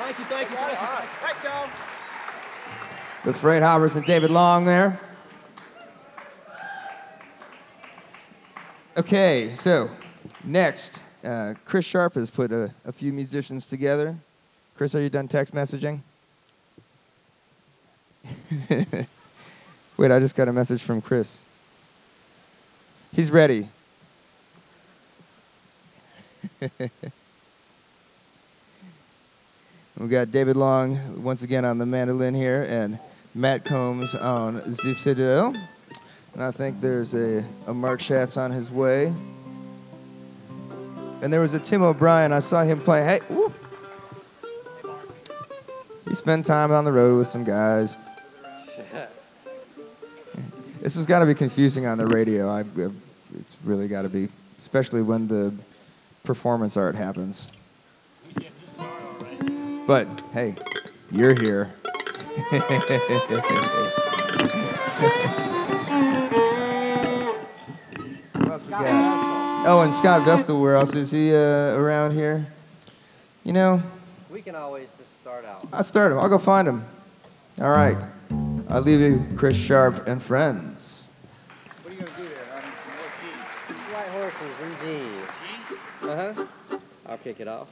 Thank you, thank you. All right. Thanks, y'all. The Freight Hoppers and David Long there. Okay, so next, Chris Sharp has put a few musicians together. Chris, are you done text messaging? Wait, I just got a message from Chris. He's ready. We got David Long once again on the mandolin here, and Matt Combs on the fiddle. And I think there's a Mark Schatz on his way. And there was a Tim O'Brien. I saw him play. Hey, woo. He spent time on the road with some guys. This has got to be confusing on the radio. It's really got to be, especially when the performance art happens. But, hey, you're here. What else we got? Oh, and Scott Vestal, where else is he around here? You know, We can always just start out. I'll start him. I'll go find him. All right. I'll leave you, Chris Sharp and friends. What are you going to do here? What key? White horses in G. Uh-huh. I'll kick it off.